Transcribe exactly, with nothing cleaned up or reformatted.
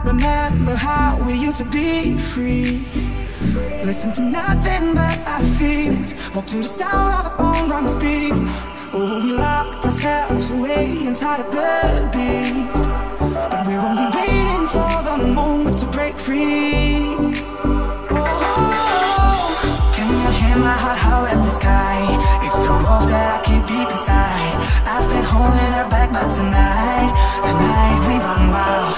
Remember how we used to be free. Listen to nothing but our feelings. Walk to the sound of the phone drums beating. Oh, we locked ourselves away inside of the beast, but we're only waiting for the moment to break free. Oh, can you hear my heart howl at the sky? It's the wolf that I keep deep inside. I've been holding her back, but tonight, tonight we run wild.